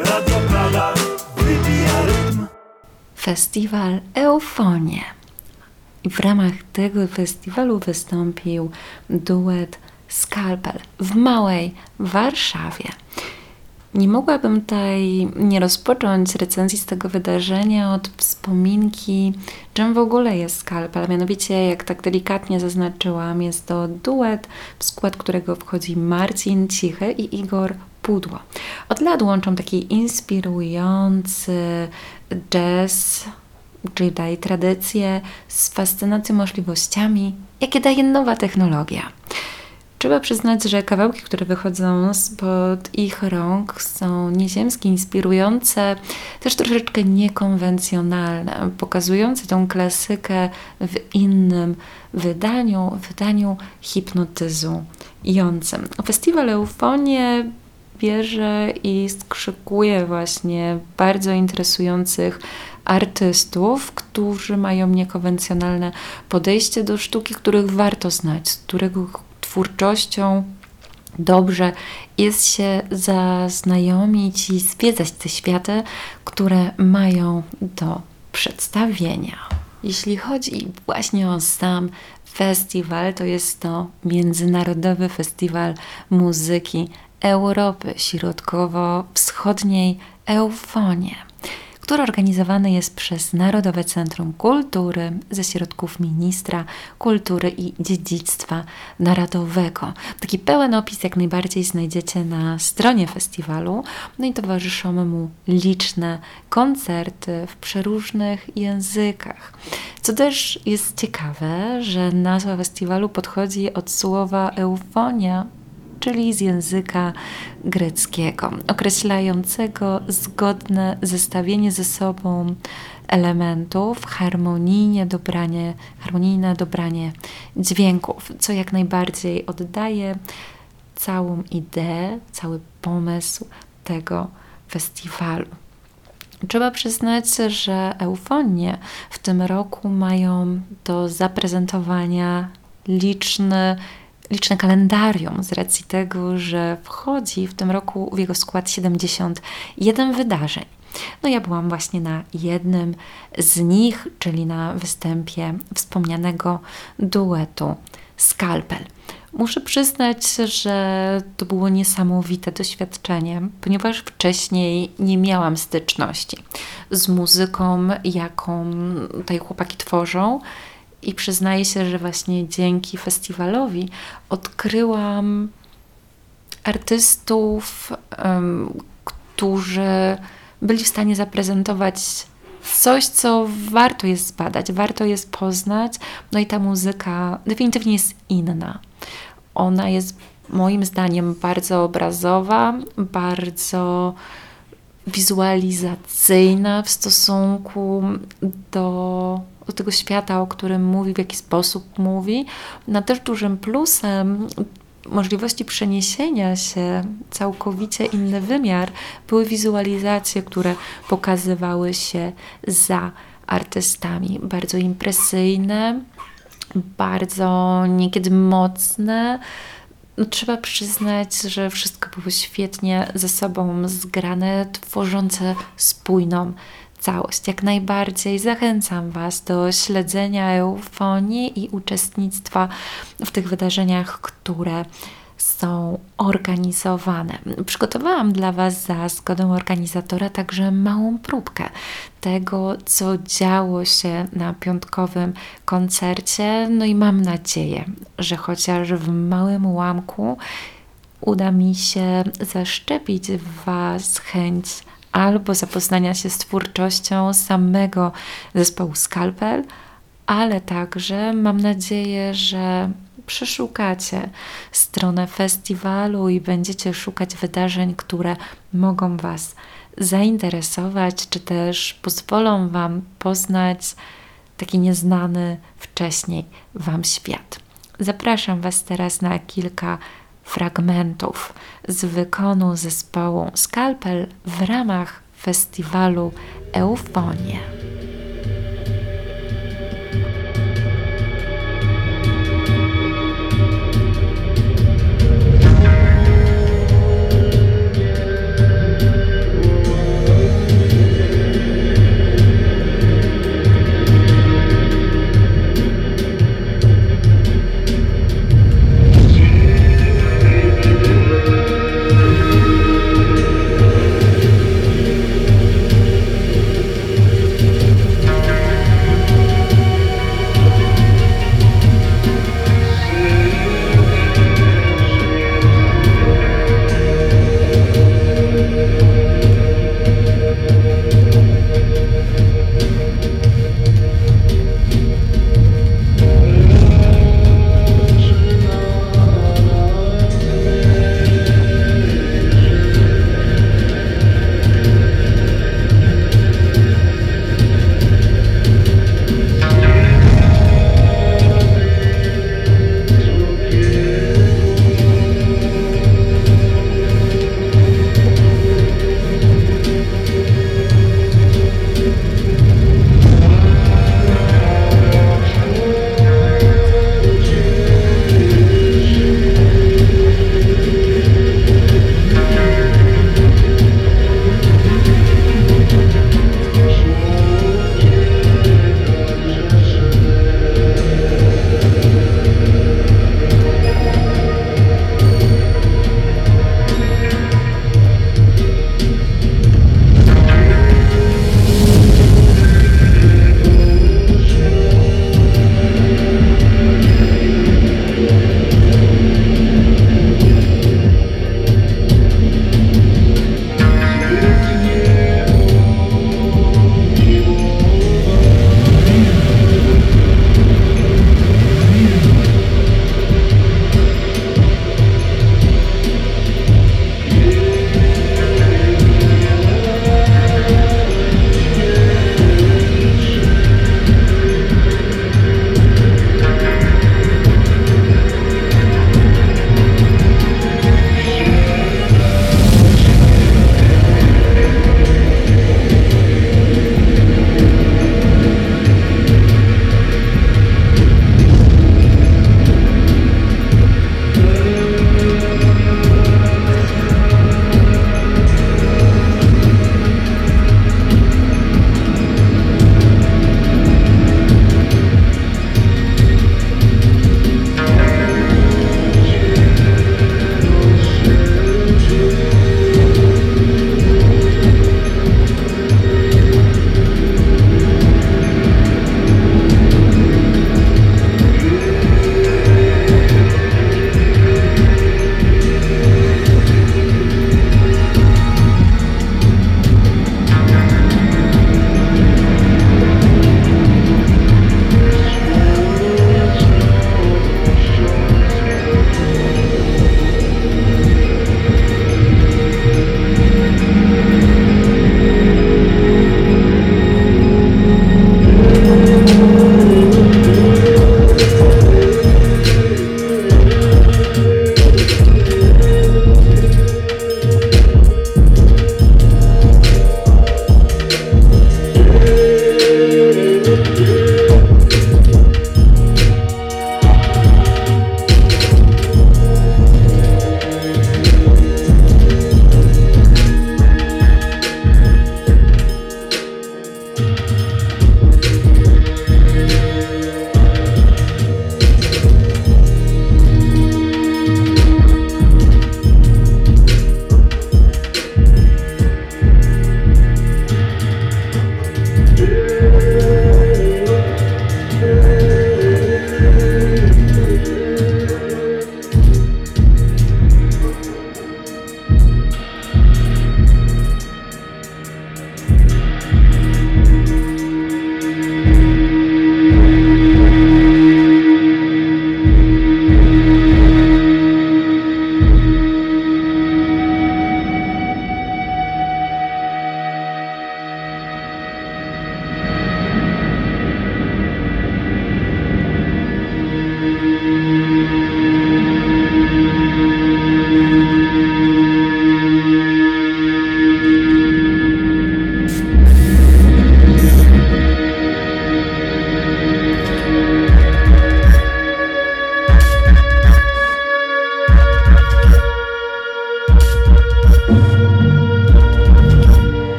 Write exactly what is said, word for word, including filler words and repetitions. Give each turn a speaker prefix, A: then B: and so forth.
A: Radio Prada wybija rytm.
B: Festiwal Eufonie. I w ramach tego festiwalu wystąpił duet Skalpel w Małej Warszawie. Nie mogłabym tutaj nie rozpocząć recenzji z tego wydarzenia od wspominki, czym w ogóle jest Skalpel. Mianowicie, jak tak delikatnie zaznaczyłam, jest to duet, w skład którego wchodzi Marcin Cichy i Igor Pudło. Od lat łączą taki inspirujący jazz, czyli daje tradycję, z fascynacją możliwościami, jakie daje nowa technologia. Trzeba przyznać, że kawałki, które wychodzą spod ich rąk, są nieziemskie, inspirujące, też troszeczkę niekonwencjonalne, pokazujące tą klasykę w innym wydaniu, wydaniu hipnotyzującym. Festiwal Eufonie bierze i skrzykuje właśnie bardzo interesujących artystów, którzy mają niekonwencjonalne podejście do sztuki, których warto znać, z którego twórczością dobrze jest się zaznajomić i zwiedzać te światy, które mają do przedstawienia. Jeśli chodzi właśnie o sam festiwal, to jest to Międzynarodowy Festiwal Muzyki Europy Środkowo-Wschodniej Eufonie, który organizowany jest przez Narodowe Centrum Kultury ze środków Ministra Kultury i Dziedzictwa Narodowego. Taki pełen opis jak najbardziej znajdziecie na stronie festiwalu, no i towarzyszą mu liczne koncerty w przeróżnych językach. Co też jest ciekawe, że nazwa festiwalu podchodzi od słowa eufonia, czyli z języka greckiego, określającego zgodne zestawienie ze sobą elementów, harmonijnie dobranie, harmonijne dobranie dźwięków, co jak najbardziej oddaje całą ideę, cały pomysł tego festiwalu. Trzeba przyznać, że eufonie w tym roku mają do zaprezentowania liczny liczne kalendarium z racji tego, że wchodzi w tym roku w jego skład siedemdziesiąt jeden wydarzeń. No ja byłam właśnie na jednym z nich, czyli na występie wspomnianego duetu Skalpel. Muszę przyznać, że to było niesamowite doświadczenie, ponieważ wcześniej nie miałam styczności z muzyką, jaką tutaj chłopaki tworzą. I przyznaję się, że właśnie dzięki festiwalowi odkryłam artystów, um, którzy byli w stanie zaprezentować coś, co warto jest zbadać, warto jest poznać. No i ta muzyka definitywnie jest inna. Ona jest moim zdaniem bardzo obrazowa, bardzo wizualizacyjna w stosunku do do tego świata, o którym mówi, w jaki sposób mówi. No też dużym plusem możliwości przeniesienia się całkowicie inny wymiar były wizualizacje, które pokazywały się za artystami. Bardzo impresyjne, bardzo niekiedy mocne. No, trzeba przyznać, że wszystko było świetnie ze sobą zgrane, tworzące spójną całość. Jak najbardziej zachęcam Was do śledzenia eufonii i uczestnictwa w tych wydarzeniach, które są organizowane. Przygotowałam dla Was za zgodą organizatora także małą próbkę tego, co działo się na piątkowym koncercie. No i mam nadzieję, że chociaż w małym ułamku uda mi się zaszczepić w Was chęć albo zapoznania się z twórczością samego zespołu Skalpel, ale także mam nadzieję, że przeszukacie stronę festiwalu i będziecie szukać wydarzeń, które mogą Was zainteresować, czy też pozwolą Wam poznać taki nieznany wcześniej Wam świat. Zapraszam Was teraz na kilka fragmentów z wykonu zespołu Skalpel w ramach festiwalu Eufonie.